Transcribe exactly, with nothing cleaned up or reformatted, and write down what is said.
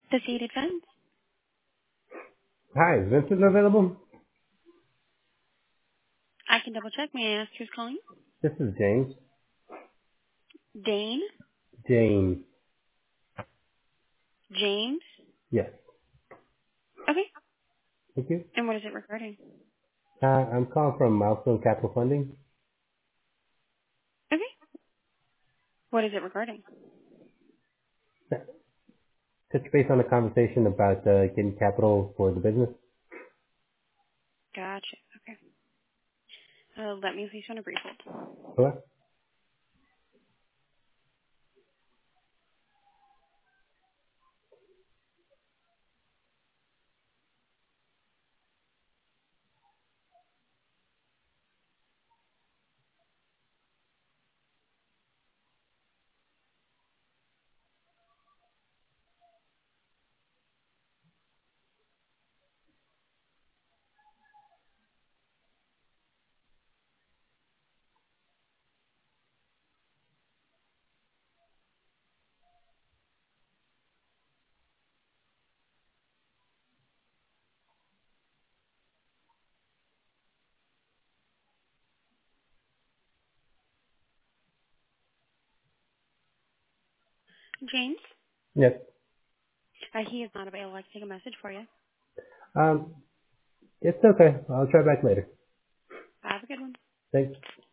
Associated Funds. Hi, is Vincent available? I can double check. May I ask who's calling? This is James. Dane? James. James? Yes. Okay. Thank you. And what is it regarding? Uh, I'm calling from Milestone Capital Funding. Okay. What is it regarding? Touch base on a conversation about uh, getting capital for the business. Gotcha. Okay. Uh, let me place you on a brief hold. Hello? James? Yes. Uh, he is not available. I can take a message for you. Um, it's okay. I'll try back later. Have a good one. Thanks.